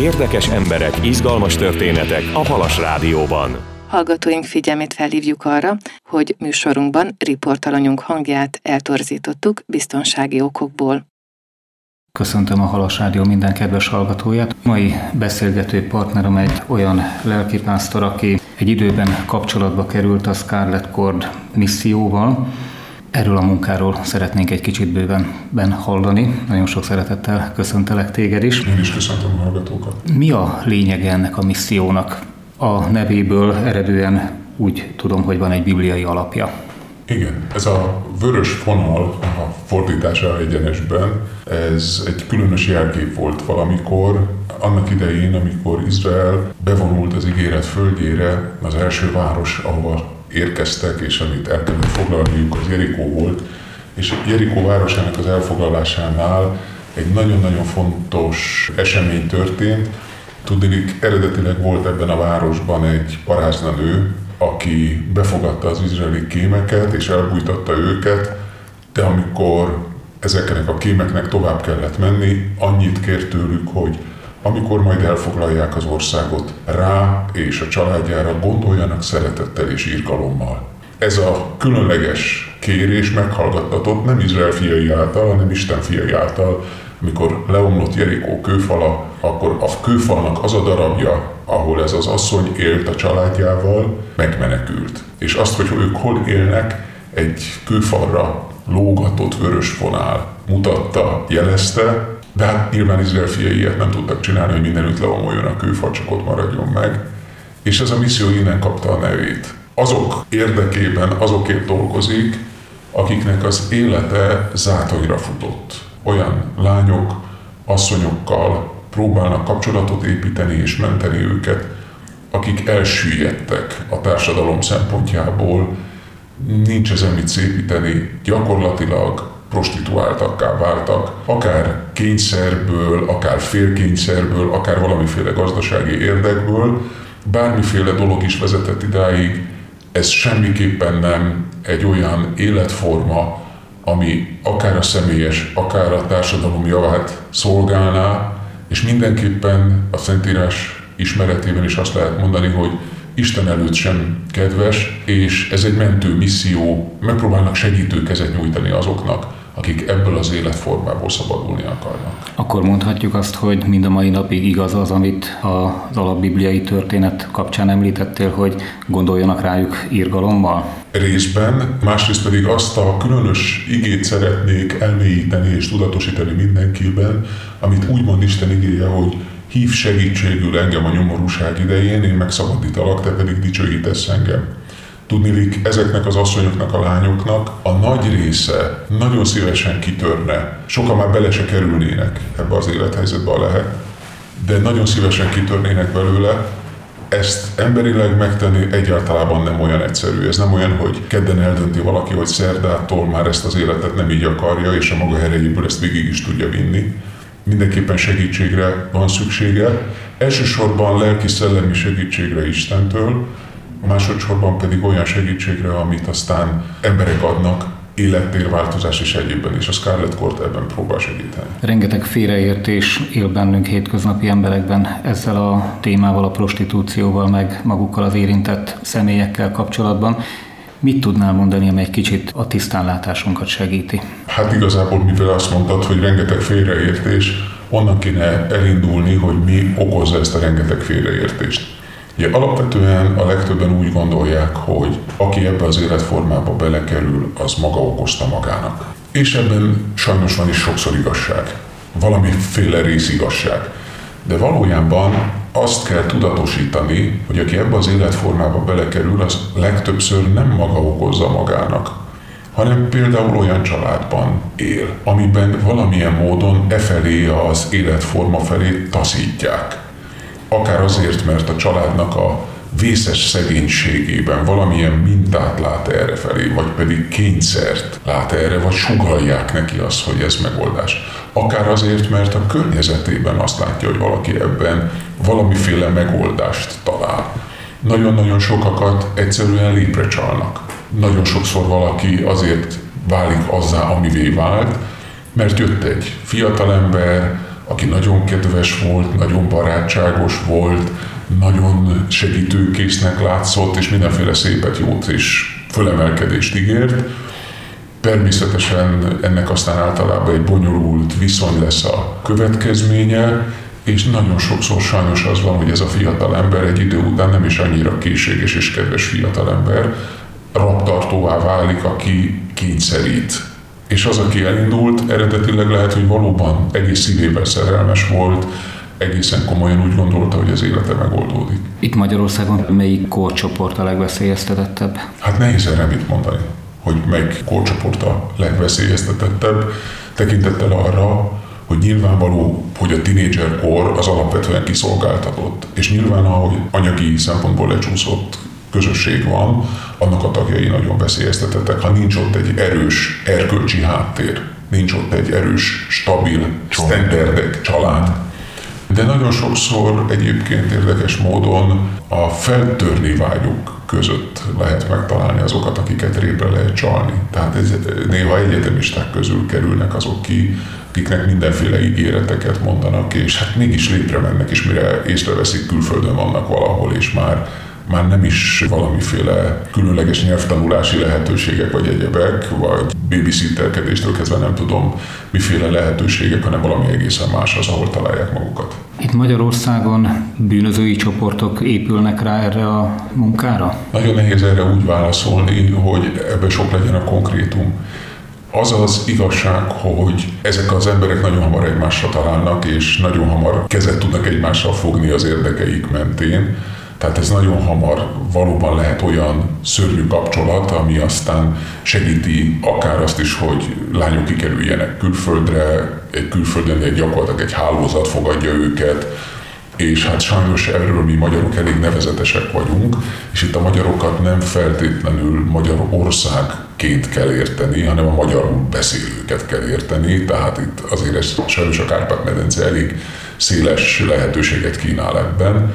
Érdekes emberek, izgalmas történetek a Halas Rádióban. Hallgatóink figyelmét felhívjuk arra, hogy műsorunkban riportalanyunk hangját eltorzítottuk biztonsági okokból. Köszöntöm a Halas Rádió minden kedves hallgatóját. Mai beszélgető partnerem egy olyan lelkipásztor, aki egy időben kapcsolatba került a Scarlet Cord misszióval. Erről a munkáról szeretnénk egy kicsit bőven hallani. Nagyon sok szeretettel köszöntelek téged is. Én is köszöntöm a hallgatókat. Mi a lényege ennek a missziónak? A nevéből eredően úgy tudom, hogy van egy bibliai alapja. Igen, ez a vörös vonal a fordítása egyenesben, ez egy különös jelkép volt valamikor, annak idején, amikor Izrael bevonult az ígéret földjére, az első város, ahova érkeztek, és amit el kellett foglalniuk, az Jerikó volt, és Jerikó városának az elfoglalásánál egy nagyon-nagyon fontos esemény történt. Tudniillik, eredetileg volt ebben a városban egy paráznanő, aki befogadta az izraeli kémeket és elbújtatta őket, de amikor ezeknek a kémeknek tovább kellett menni, annyit kért tőlük, hogy amikor majd elfoglalják az országot, rá és a családjára gondoljanak szeretettel és irgalommal. Ez a különleges kérés meghallgattatott nem Izrael fiai által, hanem Isten fiai által. Amikor leomlott Jerikó kőfala, akkor a kőfalnak az a darabja, ahol ez az asszony élt a családjával, megmenekült. És azt, hogy ők hol élnek, egy kőfalra lógatott vörös vonál mutatta, jelezte, de hát nyilván Izrael fiai ilyet nem tudtak csinálni, hogy mindenütt leomoljon a kőfal, csak ott maradjon meg. És ez a misszió innen kapta a nevét. Azok érdekében, azokért dolgozik, akiknek az élete zátonyra futott. Olyan lányok, asszonyokkal próbálnak kapcsolatot építeni és menteni őket, akik elsüllyedtek a társadalom szempontjából, nincs ezen mit szépíteni, gyakorlatilag prostituáltakká váltak, akár kényszerből, akár félkényszerből, akár valamiféle gazdasági érdekből, bármiféle dolog is vezetett idáig, ez semmiképpen nem egy olyan életforma, ami akár a személyes, akár a társadalom javát szolgálná, és mindenképpen a Szentírás ismeretében is azt lehet mondani, hogy Isten előtt sem kedves, és ez egy mentő misszió, megpróbálnak segítő kezet nyújtani azoknak, akik ebből az életformából szabadulni akarnak. Akkor mondhatjuk azt, hogy mind a mai napig igaz az, amit az alapbibliai történet kapcsán említettél, hogy gondoljanak rájuk irgalommal? Részben, másrészt pedig azt a különös igét szeretnék elmélyíteni és tudatosítani mindenkiben, amit úgy mond Isten igéje, hogy hív segítségül engem a nyomorúság idején, én megszabadítalak, te pedig dicsőítesz engem. Tudniillik, ezeknek az asszonyoknak, a lányoknak a nagy része nagyon szívesen kitörne. Sokan már bele se kerülnének ebbe az élethelyzetbe, lehet, de nagyon szívesen kitörnének belőle. Ezt emberileg megtenni egyáltalán nem olyan egyszerű. Ez nem olyan, hogy kedden eldönti valaki, hogy szerdától már ezt az életet nem így akarja, és a maga erejéből ezt végig is tudja vinni. Mindenképpen segítségre van szüksége. Elsősorban lelki-szellemi segítségre Istentől, másodszorban pedig olyan segítségre, amit aztán emberek adnak, élettérváltozás és egyébben, és a Scarlet Cord ebben próbál segíteni. Rengeteg félreértés él bennünk hétköznapi emberekben ezzel a témával, a prostitúcióval, meg magukkal az érintett személyekkel kapcsolatban. Mit tudnál mondani, amely egy kicsit a tisztánlátásunkat segíti? Hát igazából, mivel azt mondtad, hogy rengeteg félreértés, onnan kéne elindulni, hogy mi okozza ezt a rengeteg félreértést. Ugye alapvetően a legtöbben úgy gondolják, hogy aki ebbe az életformába belekerül, az maga okozta magának. És ebben sajnos van is sokszor igazság. Valamiféle részigazság. De valójában azt kell tudatosítani, hogy aki ebbe az életformába belekerül, az legtöbbször nem maga okozza magának, hanem például olyan családban él, amiben valamilyen módon efelé az életforma felé taszítják. Akár azért, mert a családnak a vészes szegénységében valamilyen mintát lát errefelé, vagy pedig kényszert lát erre, vagy sugallják neki azt, hogy ez megoldás. Akár azért, mert a környezetében azt látja, hogy valaki ebben valamiféle megoldást talál. Nagyon-nagyon sokakat egyszerűen lépre csalnak. Nagyon sokszor valaki azért válik azzá, amivé vált, mert jött egy fiatalember, aki nagyon kedves volt, nagyon barátságos volt, nagyon segítőkésznek látszott, és mindenféle szépet, jót és fölemelkedést ígért. Természetesen ennek aztán általában egy bonyolult viszony lesz a következménye, és nagyon sokszor sajnos az van, hogy ez a fiatalember egy idő után nem is annyira készséges és kedves fiatalember, rabtartóvá válik, aki kényszerít. És az, aki elindult, eredetileg lehet, hogy valóban egész szívében szerelmes volt, egészen komolyan úgy gondolta, hogy az élete megoldódik. Itt Magyarországon melyik korcsoport a legveszélyeztetettebb? Hát nehéz erre mit mondani, hogy melyik korcsoport a legveszélyeztetettebb, tekintettel arra, hogy nyilvánvaló, hogy a tinédzserkor az alapvetően kiszolgáltatott, és nyilván, ahogy anyagi szempontból lecsúszott közösség van, annak a tagjai nagyon veszélyeztetettek, ha nincs ott egy erős erkölcsi háttér, nincs ott egy erős, stabil, standardek, család. De nagyon sokszor egyébként érdekes módon a feltörni vágyuk között lehet megtalálni azokat, akiket répre lehet csalni. Tehát néha egyetemisták közül kerülnek azok ki, akiknek mindenféle ígéreteket mondanak, és hát mégis lépre mennek, és mire észreveszik, külföldön vannak valahol, és már nem is valamiféle különleges nyelvtanulási lehetőségek vagy egyebek, vagy babysitterkedéstől kezdve nem tudom miféle lehetőségek, hanem valami egészen más az, ahol találják magukat. Itt Magyarországon bűnözői csoportok épülnek rá erre a munkára? Nagyon nehéz erre úgy válaszolni, hogy ebben sok legyen a konkrétum. Az az igazság, hogy ezek az emberek nagyon hamar egymásra találnak, és nagyon hamar kezet tudnak egymással fogni az érdekeik mentén. Tehát ez nagyon hamar valóban lehet olyan szörnyű kapcsolat, ami aztán segíti akár azt is, hogy lányok kikerüljenek külföldre, külföldön gyakorlatilag egy hálózat fogadja őket, és hát sajnos erről mi magyarok elég nevezetesek vagyunk, és itt a magyarokat nem feltétlenül Magyarországként kell érteni, hanem a magyarul beszélőket kell érteni, tehát itt azért ez sajnos a Kárpát-medence elég széles lehetőséget kínál ebben,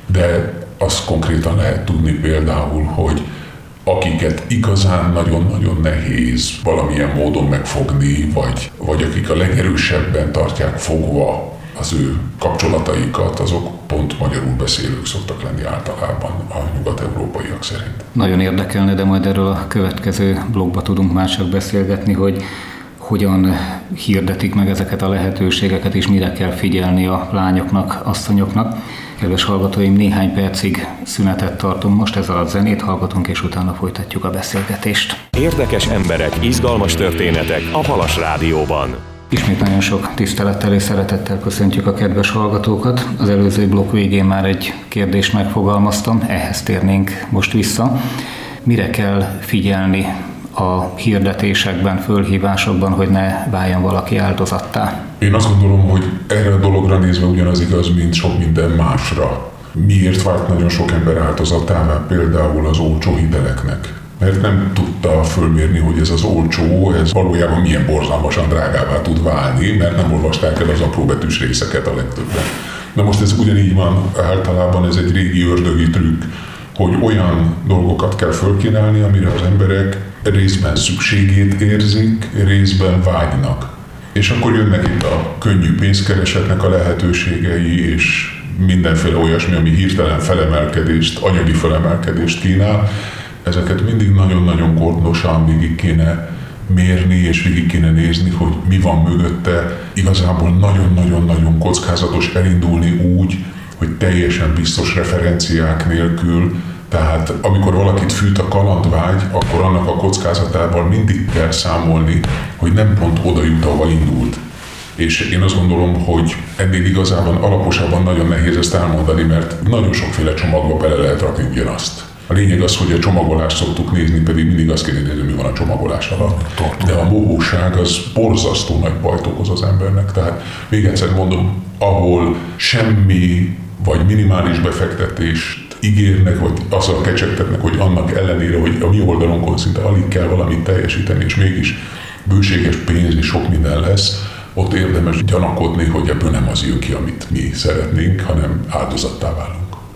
de azt konkrétan lehet tudni például, hogy akiket igazán nagyon-nagyon nehéz valamilyen módon megfogni, vagy akik a legerősebben tartják fogva az ő kapcsolataikat, azok pont magyarul beszélők szoktak lenni általában a nyugat-európaiak szerint. Nagyon érdekelne, de majd erről a következő blogba tudunk már csak beszélgetni, hogy hogyan hirdetik meg ezeket a lehetőségeket, és mire kell figyelni a lányoknak, asszonyoknak. Kedves hallgatóim, néhány percig szünetet tartunk, most ezzel a zenét hallgatunk, és utána folytatjuk a beszélgetést. Érdekes emberek, izgalmas történetek a Halas Rádióban. Ismét nagyon sok tisztelettel és szeretettel köszöntjük a kedves hallgatókat. Az előző blokk végén már egy kérdést megfogalmaztam, ehhez térnénk most vissza. Mire kell figyelni a hirdetésekben, fölhívásokban, hogy ne váljon valaki áldozattá? Én azt gondolom, hogy erre a dologra nézve ugyanaz igaz, mint sok minden másra. Miért vált nagyon sok ember áldozatává például az olcsó hiteleknek? Mert nem tudta fölmérni, hogy ez az olcsó, ez valójában milyen borzalmasan drágává tud válni, mert nem olvasták el az apróbetűs részeket a legtöbben. Na most ez ugyanígy van, általában ez egy régi ördögi trükk, hogy olyan dolgokat kell fölkínálni, amire az emberek részben szükségét érzik, részben vágynak. És akkor jönnek itt a könnyű pénzkeresetnek a lehetőségei, és mindenféle olyasmi, ami hirtelen felemelkedést, anyagi felemelkedést kínál. Ezeket mindig nagyon-nagyon gondosan végig kéne mérni, és végig kéne nézni, hogy mi van mögötte. Igazából nagyon-nagyon-nagyon kockázatos elindulni úgy, hogy teljesen biztos referenciák nélkül. Tehát amikor valakit fűt a kalandvágy, akkor annak a kockázatával mindig kell számolni, hogy nem pont oda jut, ahova indult. És én azt gondolom, hogy ennél igazában alaposabban nagyon nehéz ezt elmondani, mert nagyon sokféle csomagba bele lehet rakni ugyanazt. A lényeg az, hogy a csomagolást szoktuk nézni, pedig mindig azt kell nézni, mi van a csomagolás alatt. De a mohóság az borzasztó nagy bajt okoz az embernek. Tehát még egyszer mondom, ahol semmi vagy minimális befektetést ígérnek, vagy azzal kecsegtetnek, hogy annak ellenére, hogy a mi oldalunkon szinte alig kell valamit teljesíteni, és mégis bőséges pénz és sok minden lesz, ott érdemes gyanakodni, hogy ebből nem az jön ki, amit mi szeretnénk, hanem áldozattá válunk.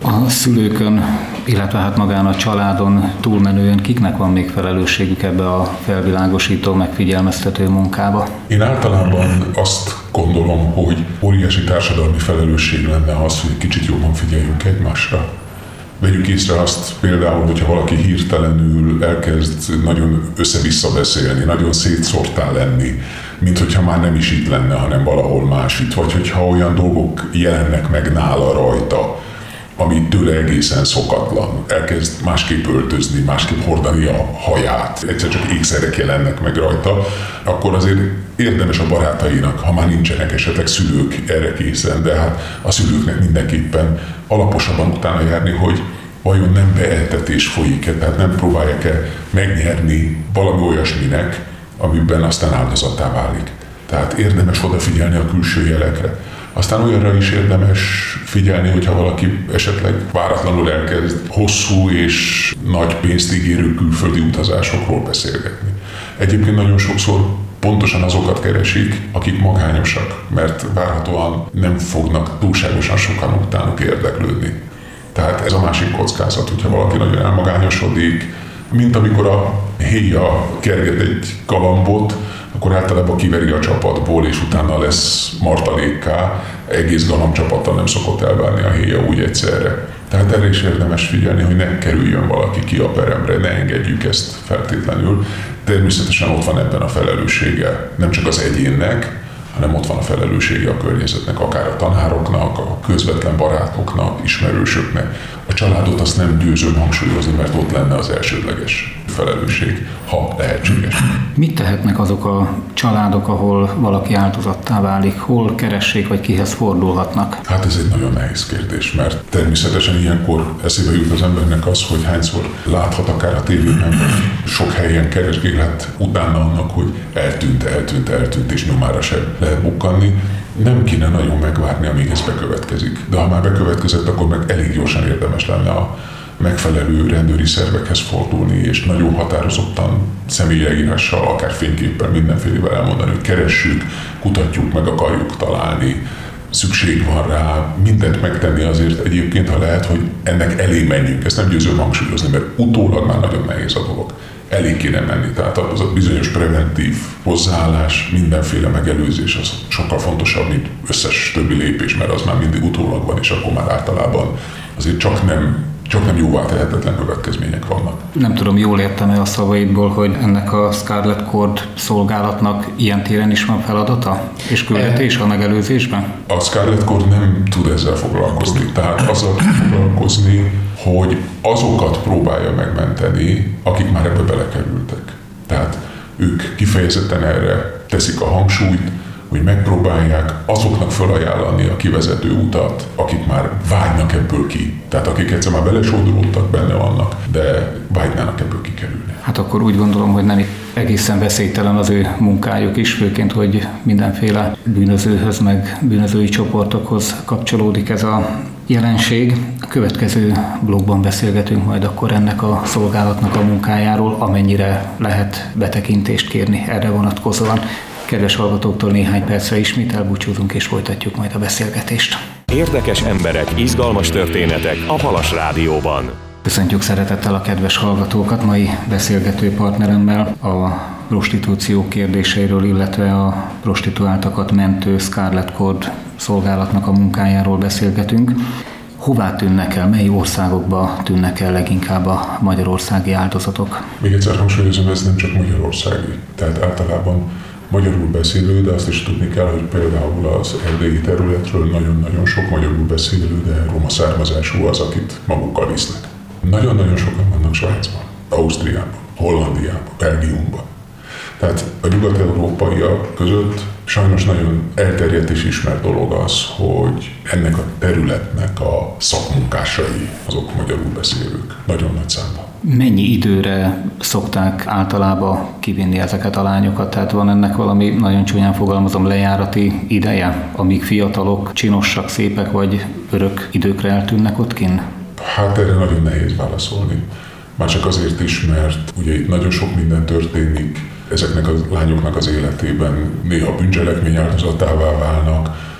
A szülőkön, illetve hát magán a családon túlmenően kiknek van még felelősségük ebbe a felvilágosító, megfigyelmeztető munkába? Én általában azt gondolom, hogy óriási társadalmi felelősség lenne az, hogy kicsit jobban figyeljünk egymásra. Vegyük észre azt például, hogyha valaki hirtelenül elkezd nagyon össze-vissza beszélni, nagyon szétszórtál lenni, mint hogyha már nem is itt lenne, hanem valahol más itt, vagy hogyha olyan dolgok jelennek meg nála rajta, ami tőle egészen szokatlan. Elkezd másképp öltözni, másképp hordani a haját, egyszer csak ékszerek jelennek meg rajta, akkor azért érdemes a barátainak, ha már nincsenek esetleg szülők erre készen, de hát a szülőknek mindenképpen alaposabban utána járni, hogy vajon nem beeltetés folyik-e, tehát nem próbálják-e megnyerni valami olyasminek, amiben aztán áldozattá válik. Tehát érdemes odafigyelni a külső jelekre. Aztán olyanra is érdemes figyelni, hogyha valaki esetleg váratlanul elkezd hosszú és nagy pénzt ígérő külföldi utazásokról beszélgetni. Egyébként nagyon sokszor pontosan azokat keresik, akik magányosak, mert várhatóan nem fognak túlságosan sokan utánuk érdeklődni. Tehát ez a másik kockázat, hogyha valaki nagyon elmagányosodik, mint amikor a héja kerget egy galambot, akkor általában kiveri a csapatból, és utána lesz martalékká. Egész galambcsapattal nem szokott elválni a héja úgy egyszerre. Tehát erre is érdemes figyelni, hogy ne kerüljön valaki ki a peremre, ne engedjük ezt feltétlenül. Természetesen ott van ebben a felelőssége nem csak az egyénnek, hanem ott van a felelőssége a környezetnek, akár a tanároknak, a közvetlen barátoknak, ismerősöknek. A családot azt nem győzöm hangsúlyozni, mert ott lenne az elsődleges felelősség, ha lehetséges. Mit tehetnek azok a családok, ahol valaki áldozattá válik? Hol keressék, vagy kihez fordulhatnak? Hát ez egy nagyon nehéz kérdés, mert természetesen ilyenkor eszébe jut az embernek az, hogy hányszor láthat akár a tévében, vagy sok helyen keresgélhet utána annak, hogy eltűnt, és nyomára sem lehet bukkanni. Nem kéne nagyon megvárni, amíg ez bekövetkezik. De ha már bekövetkezett, akkor meg elég gyorsan érdemes lenne a megfelelő rendőri szervekhez fordulni, és nagyon határozottan személyleírással, akár fényképpel, mindenfélevel elmondani, hogy keressük, kutatjuk, meg akarjuk találni, szükség van rá, mindent megtenni azért egyébként, ha lehet, hogy ennek elé menjünk. Ezt nem győzöm hangsúlyozni, mert utólag már nagyon nehéz a dolog. Elég kéne menni, tehát az a bizonyos preventív hozzáállás, mindenféle megelőzés az sokkal fontosabb, mint összes többi lépés, mert az már mindig utólag van, és akkor már általában azért csak nem jóvá tehetetlen következmények vannak. Nem tudom, jól értem-e a szavaidból, hogy ennek a Scarlet Cord szolgálatnak ilyen téren is van feladata és küldetés a megelőzésben? A Scarlet Cord nem tud ezzel foglalkozni, tehát azzal tud foglalkozni, hogy azokat próbálja megmenteni, akik már ebbe belekerültek. Tehát ők kifejezetten erre teszik a hangsúlyt, hogy megpróbálják azoknak felajánlani a kivezető utat, akik már vágynak ebből ki. Tehát akik egyszer már belesodródtak, benne vannak, de vágynának ebből kikerülni. Hát akkor úgy gondolom, hogy nem egészen veszélytelen az ő munkájuk is, főként, hogy mindenféle bűnözőhöz, meg bűnözői csoportokhoz kapcsolódik ez a jelenség. A következő blogban beszélgetünk majd akkor ennek a szolgálatnak a munkájáról, amennyire lehet betekintést kérni erre vonatkozóan. Kedves hallgatóktól néhány percre ismét elbúcsúzunk, és folytatjuk majd a beszélgetést. Érdekes emberek, izgalmas történetek a Halas Rádióban. Köszöntjük szeretettel a kedves hallgatókat. Mai beszélgető partneremmel a prostitúció kérdéseiről, illetve a prostituáltakat mentő Scarlet Cord szolgálatnak a munkájáról beszélgetünk. Hová tűnnek el, mely országokba tűnnek el leginkább a magyarországi áldozatok? Még egyszer hangsúlyozom, ez nem csak magyarországi, tehát általában magyarul beszélő, de azt is tudni kell, hogy például az erdélyi területről nagyon-nagyon sok magyarul beszélő, de roma származású az, akit magukkal visznek. Nagyon-nagyon sokan vannak Svájcban, Ausztriában, Hollandiában, Belgiumban. Tehát a nyugat-európaiak között sajnos nagyon elterjedt és ismert dolog az, hogy ennek a területnek a szakmunkásai azok magyarul beszélők. Nagyon nagy számban. Mennyi időre szokták általában kivinni ezeket a lányokat? Tehát van ennek valami, nagyon csúnyán fogalmazom, lejárati ideje, amíg fiatalok, csinosak, szépek vagy örök időkre eltűnnek ott kinn? Hát erre nagyon nehéz válaszolni. Már csak azért is, mert ugye itt nagyon sok minden történik, ezeknek a lányoknak az életében néha bűncselekmény áldozatává válnak,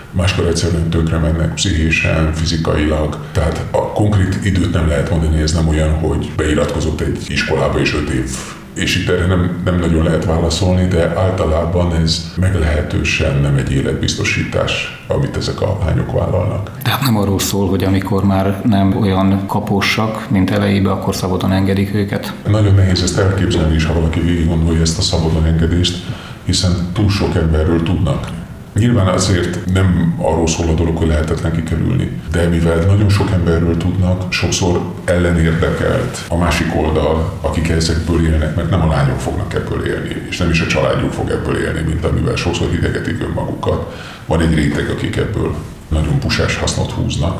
máskor egyszerűen tönkre mennek pszichésen, fizikailag. Tehát a konkrét időt nem lehet mondani, ez nem olyan, hogy beiratkozott egy iskolába és 5 év. És itt erre nem nagyon lehet válaszolni, de általában ez meglehetősen nem egy életbiztosítás, amit ezek a lányok vállalnak. Tehát nem arról szól, hogy amikor már nem olyan kaposak, mint elejében, akkor szabadon engedik őket? Nagyon nehéz ezt elképzelni is, ha valaki végig gondolja ezt a szabadon engedést, hiszen túl sok emberről tudnak. Nyilván azért nem arról szól a dolog, hogy lehetetlen kikerülni, de mivel nagyon sok emberről tudnak, sokszor ellenérdekelt a másik oldal, akik ezekből élnek, mert nem a lányok fognak ebből élni, és nem is a családjuk fog ebből élni, mint amivel sokszor hidegetik önmagukat. Van egy réteg, akik ebből nagyon pusás hasznot húznak,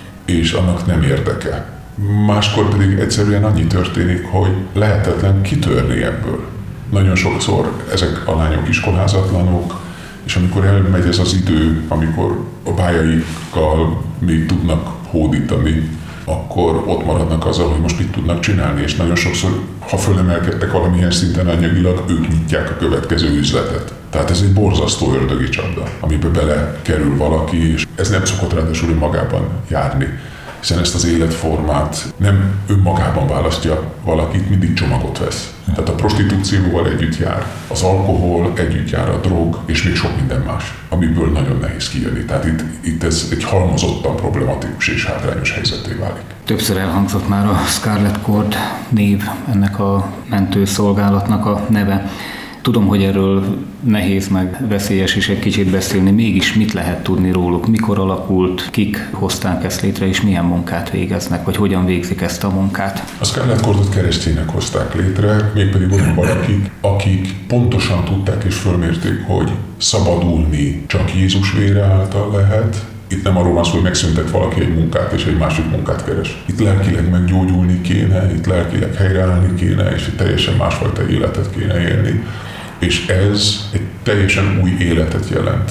és annak nem érdeke. Máskor pedig egyszerűen annyi történik, hogy lehetetlen kitörni ebből. Nagyon sokszor ezek a lányok iskolázatlanok, és amikor elmegy ez az idő, amikor a pályaikkal még tudnak hódítani, akkor ott maradnak azzal, hogy most mit tudnak csinálni, és nagyon sokszor, ha fölemelkedtek valamilyen szinten anyagilag, ők nyitják a következő üzletet. Tehát ez egy borzasztó ördögi csapda, amiben belekerül valaki, és ez nem szokott ráadásul magában járni, hiszen ezt az életformát nem önmagában választja valakit, mindig csomagot vesz. Tehát a prostitúcióval együtt jár, az alkohol, együtt jár a drog, és még sok minden más, amiből nagyon nehéz kijönni. Tehát itt ez egy halmozottan problematikus és hátrányos helyzetté válik. Többször elhangzott már a Scarlet Cord név, ennek a mentőszolgálatnak a neve. Tudom, hogy erről nehéz meg veszélyes is egy kicsit beszélni, mégis mit lehet tudni róluk, mikor alakult, kik hozták ezt létre, és milyen munkát végeznek, vagy hogyan végzik ezt a munkát? A Scarlet Cordot keresztények hozták létre, mégpedig olyan valakik, akik pontosan tudták és fölmérték, hogy szabadulni csak Jézus vére által lehet. Itt nem arról van szó, hogy megszüntet valaki egy munkát, és egy másik munkát keres. Itt lelkileg meggyógyulni kéne, itt lelkileg helyreállni kéne, és itt teljesen másfajta életet kéne élni. És ez egy teljesen új életet jelent.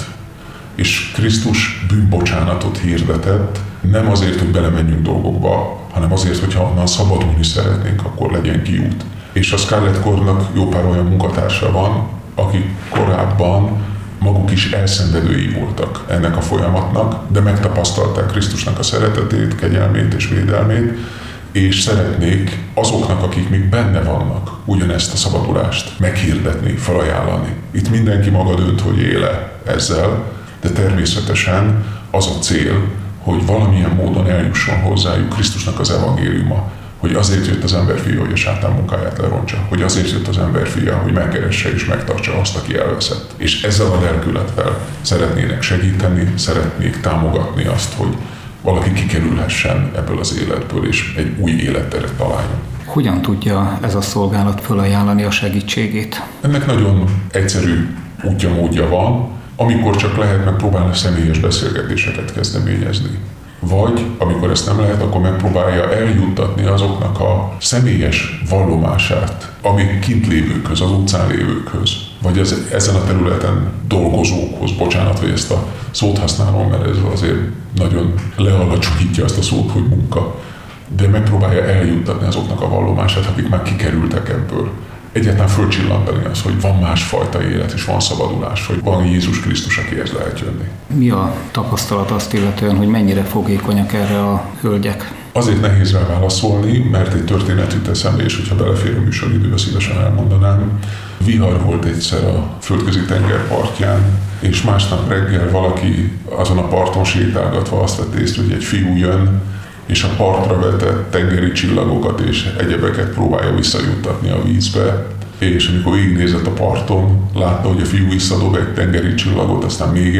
És Krisztus bűnbocsánatot hirdetett, nem azért, hogy belemenjünk dolgokba, hanem azért, hogyha onnan szabadulni szeretnénk, akkor legyen kiút. És a Scarlet Cordnak jó pár olyan munkatársa van, akik korábban maguk is elszenvedői voltak ennek a folyamatnak, de megtapasztalták Krisztusnak a szeretetét, kegyelmét és védelmét, és szeretnék azoknak, akik még benne vannak, ugyanezt a szabadulást meghirdetni, felajánlani. Itt mindenki maga dönt, hogy éle ezzel, de természetesen az a cél, hogy valamilyen módon eljusson hozzájuk Krisztusnak az evangéliuma, hogy azért jött az emberfia, hogy a sátán munkáját lerontsa, hogy azért jött az emberfia, hogy megkeresse és megtartsa azt, aki elveszett. És ezzel a lelkülettel szeretnének segíteni, szeretnék támogatni azt, hogy valaki kikerülhessen ebből az életből, és egy új életteret találjon. Hogyan tudja ez a szolgálat felajánlani a segítségét? Ennek nagyon egyszerű útja-módja van, amikor csak lehet, megpróbálni személyes beszélgetéseket kezdeményezni. Vagy, amikor ezt nem lehet, akkor megpróbálja eljuttatni azoknak a személyes vallomását, amik kint lévőkhöz, az utcán lévőkhöz, vagy ezen a területen dolgozókhoz, bocsánat, hogy ezt a szót használom, mert ez azért nagyon lealacsonyítja azt a szót, hogy munka, de megpróbálja eljuttatni azoknak a vallomását, akik már kikerültek ebből. Egyáltalán fölcsillantani az, hogy van másfajta élet, és van szabadulás, hogy van Jézus Krisztus, akihez lehet jönni. Mi a tapasztalat azt illetően, hogy mennyire fogékonyak erre a hölgyek? Azért nehéz rá válaszolni, mert egy történet jut eszembe, és hogyha belefér a műsoridőbe, szívesen elmondanám. Vihar volt egyszer a Földközi tenger partján, és másnap reggel valaki azon a parton sétálgatva azt vett észre, hogy egy fiú jön, és a partra vetett tengeri csillagokat és egyebeket próbálja visszajuttatni a vízbe, és amikor végignézett a parton, látta, hogy a fiú visszadob egy tengeri csillagot, aztán még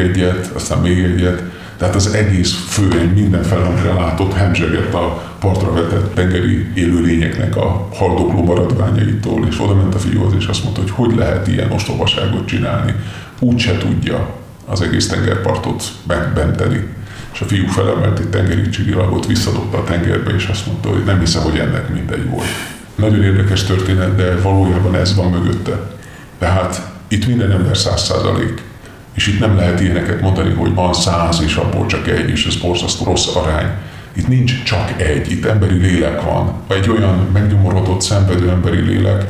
egyet, tehát az egész főeny mindenfelé, amire látott, hemzsegett a partra vetett tengeri élőlényeknek a haldokló maradványaitól, és oda ment a fiúhoz, és azt mondta, hogy lehet ilyen ostobaságot csinálni, úgyse tudja az egész tengerpartot megmenteni. És a fiú felemelt egy tengeri csillagot, visszadobta a tengerbe, és azt mondta, hogy nem hiszem, hogy ennek mindegy volt. Nagyon érdekes történet, de valójában ez van mögötte. Tehát itt minden ember 100%. És itt nem lehet ilyeneket mondani, hogy van 100, és abból csak egy, és ez borzasztó rossz arány. Itt nincs csak egy, itt emberi lélek van. Egy olyan megnyomorodott, szenvedő emberi lélek,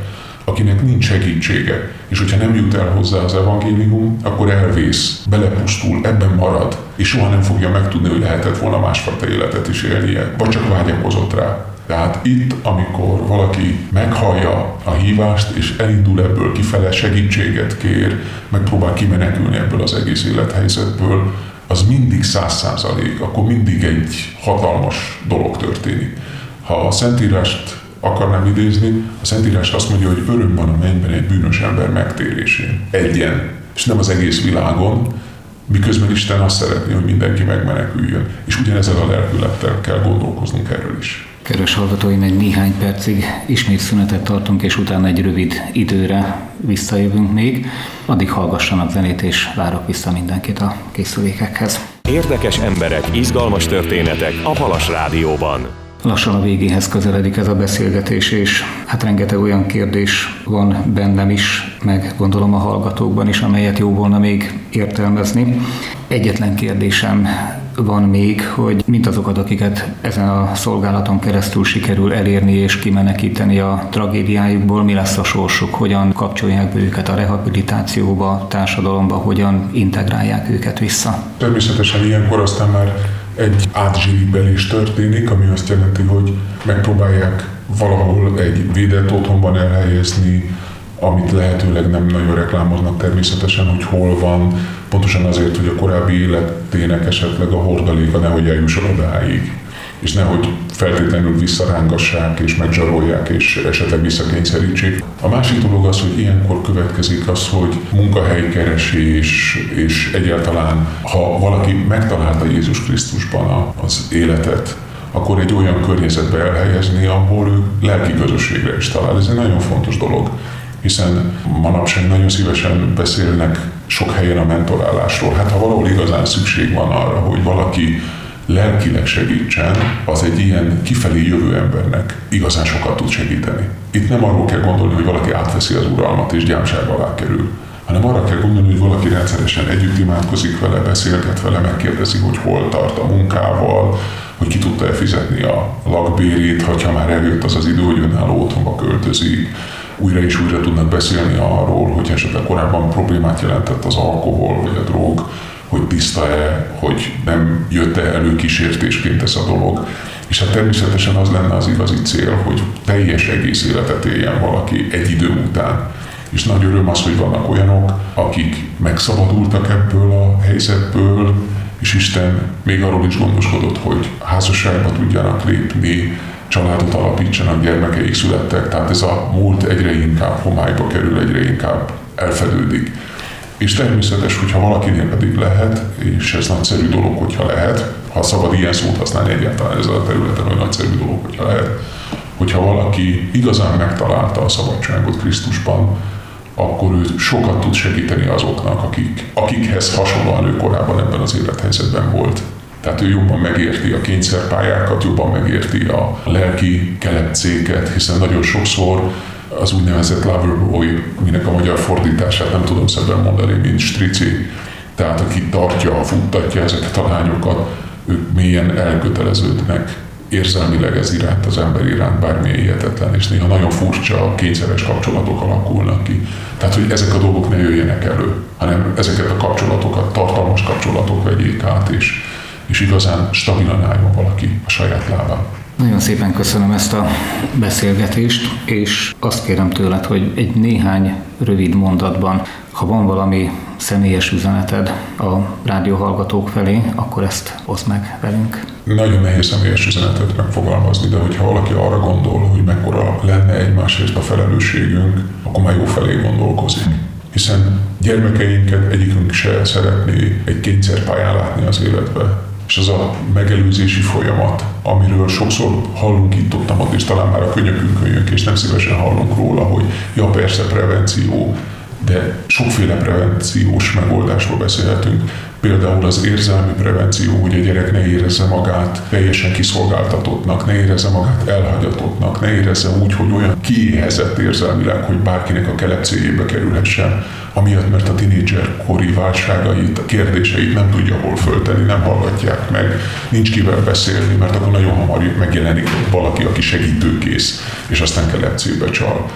akinek nincs segítsége, és hogyha nem jut el hozzá az evangélium, akkor elvész, belepusztul, ebben marad, és soha nem fogja megtudni, hogy lehetett volna másfajta életet is élnie, vagy csak vágyakozott rá. Tehát itt, amikor valaki meghallja a hívást, és elindul ebből kifele, segítséget kér, megpróbál kimenekülni ebből az egész élethelyzetből, az mindig 100%, akkor mindig egy hatalmas dolog történik. Ha a Szentírást akarnám idézni, a Szentírás azt mondja, hogy öröm van a mennyben egy bűnös ember megtérésén. Egyen, és nem az egész világon, miközben Isten azt szeretné, hogy mindenki megmeneküljön. És ugyanezzel a lelkülettel kell gondolkoznunk erről is. Kedves hallgatóim, egy néhány percig ismét szünetet tartunk, és utána egy rövid időre visszajövünk még. Addig hallgassanak zenét, és várok vissza mindenkit a készülékekhez. Érdekes emberek, izgalmas történetek a Halas Rádióban. Lassan a végéhez közeledik ez a beszélgetés, és hát rengeteg olyan kérdés van bennem is, meg gondolom a hallgatókban is, amelyet jó volna még értelmezni. Egyetlen kérdésem van még, hogy mindazokat, akiket ezen a szolgálaton keresztül sikerül elérni és kimenekíteni a tragédiájukból, mi lesz a sorsuk, hogyan kapcsolják be őket a rehabilitációba, a társadalomba, hogyan integrálják őket vissza? Természetesen ilyenkor aztán már egy átzsíribelés történik, ami azt jelenti, hogy megpróbálják valahol egy védett otthonban elhelyezni, amit lehetőleg nem nagyon reklámoznak természetesen, hogy hol van, pontosan azért, hogy a korábbi életének esetleg a hordaléka nehogy eljusson odáig, és nehogy feltétlenül visszarángassák és megzsarolják, és esetleg visszakényszerítsék. A másik dolog az, hogy ilyenkor következik az, hogy munkahelykeresés, és egyáltalán, ha valaki megtalálta Jézus Krisztusban az életet, akkor egy olyan környezetbe elhelyezni, ahol ő lelki közösségre is talál. Ez egy nagyon fontos dolog, hiszen manapság nagyon szívesen beszélnek sok helyen a mentorálásról. Hát ha valahol igazán szükség van arra, hogy valaki lelkileg segítsen, az egy ilyen kifelé jövő embernek igazán sokat tud segíteni. Itt nem arról kell gondolni, hogy valaki átveszi az uralmat és gyámság alá kerül, hanem arra kell gondolni, hogy valaki rendszeresen együtt imádkozik vele, beszélget vele, megkérdezi, hogy hol tart a munkával, hogy ki tudta-e fizetni a lakbérét, ha már eljött az az idő, hogy önálló otthonba költözik. Újra és újra tudnak beszélni arról, hogy esetleg korábban problémát jelentett az alkohol vagy a drog, hogy tiszta-e, hogy nem jött-e elő kísértésként ez a dolog. És hát természetesen az lenne az igazi cél, hogy teljes egész életet éljen valaki egy idő után. És nagy öröm az, hogy vannak olyanok, akik megszabadultak ebből a helyzetből, és Isten még arról is gondoskodott, hogy házasságba tudjanak lépni, családot alapítsanak, gyermekeik születtek, tehát ez a múlt egyre inkább homályba kerül, egyre inkább elfedődik. És természetes, hogyha valakinél pedig lehet, és ez nagyszerű dolog, hogyha lehet, ha szabad ilyen szót használni egyáltalán ezen a területen, hogy nagyszerű dolog, hogyha lehet, hogyha valaki igazán megtalálta a szabadságot Krisztusban, akkor ő sokat tud segíteni azoknak, akikhez hasonlóan ő korábban ebben az élethelyzetben volt. Tehát ő jobban megérti a kényszerpályákat, jobban megérti a lelki kelepcéket, hiszen nagyon sokszor az úgynevezett loverboy, minek a magyar fordítását nem tudom szebben mondani, mint strici, tehát aki tartja, futtatja ezeket a lányokat, ők mélyen elköteleződnek érzelmileg ez iránt, az ember iránt, bármilyen hihetetlen, és néha nagyon furcsa, kényszeres kapcsolatok alakulnak ki. Tehát, hogy ezek a dolgok ne jöjjenek elő, hanem ezeket a kapcsolatokat, tartalmas kapcsolatok vegyék át, és igazán stabilan álljon valaki a saját lábán. Nagyon szépen köszönöm ezt a beszélgetést, és azt kérem tőled, hogy egy néhány rövid mondatban, ha van valami személyes üzeneted a rádióhallgatók felé, akkor ezt oszd meg velünk. Nagyon nehéz személyes üzenetet megfogalmazni, de hogyha valaki arra gondol, hogy mekkora lenne egymásért a felelősségünk, akkor már jó felé gondolkozik. Hiszen gyermekeinket egyikünk se szeretné egy kényszerpályán látni az életbe. És az a megelőzési folyamat, amiről sokszor hallunk itt-ott, és talán már a könyökünkön jön, és nem szívesen hallunk róla, hogy ja, persze prevenció, de sokféle prevenciós megoldásról beszélhetünk. Például az érzelmi prevenció, hogy a gyerek ne érezze magát teljesen kiszolgáltatottnak, ne érezze magát elhagyatottnak, ne érezze úgy, hogy olyan kiéhezett érzelmileg, hogy bárkinek a kelepcéjébe kerülhessen, amiatt, mert a tinédzserkori válságait, a kérdéseit nem tudja hol föltenni, nem hallgatják meg, nincs kivel beszélni, mert akkor nagyon hamar megjelenik valaki, aki segítőkész, és aztán kelepcébe csal.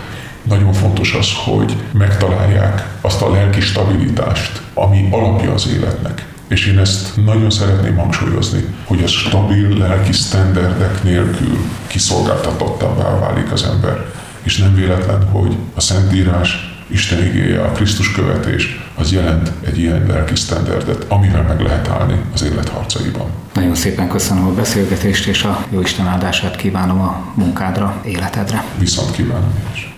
Nagyon fontos az, hogy megtalálják azt a lelki stabilitást, ami alapja az életnek. És én ezt nagyon szeretném hangsúlyozni, hogy a stabil lelki sztenderdek nélkül kiszolgáltatottabbá válik az ember. És nem véletlen, hogy a Szentírás, Isten igéje, a Krisztus követés, az jelent egy ilyen lelki sztenderdet, amivel meg lehet állni az élet harcaiban. Nagyon szépen köszönöm a beszélgetést, és a Jóisten áldását kívánom a munkádra, életedre. Viszont kívánom is.